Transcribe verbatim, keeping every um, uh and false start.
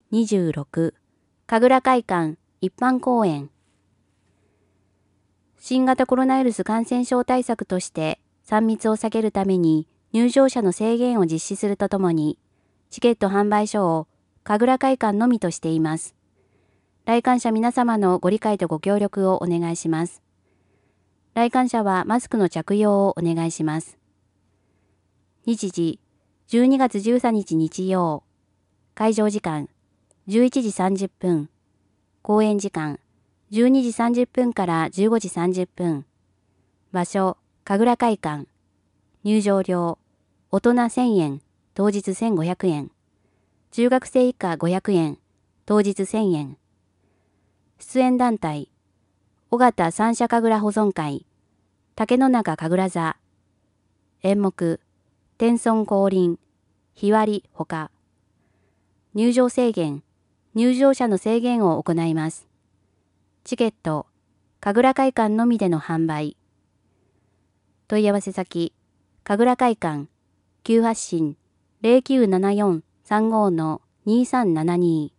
にじゅうろく、神楽会館一般公演。新型コロナウイルス感染症対策としてさん密を避けるために入場者の制限を実施するとともに、チケット販売所を神楽会館のみとしています。来館者皆様のご理解とご協力をお願いします。来館者はマスクの着用をお願いします。日時、じゅうにがつじゅうさんにち日曜。会場時間、じゅういちじさんじゅっぷん。公演時間、じゅうにじさんじゅっぷんからじゅうごじさんじゅっぷん。場所、神楽会館。入場料、大人せんえん、当日せんごひゃくえん。中学生以下ごひゃくえん、当日せんえん。出演団体、尾形三社神楽保存会、竹の中神楽座。演目、天孫降臨、日割りほか。入場制限、入場者の制限を行います。チケット、神楽会館のみでの販売。問い合わせ先、神楽会館、急発進 ゼロきゅうななよんさんごのにさんななに。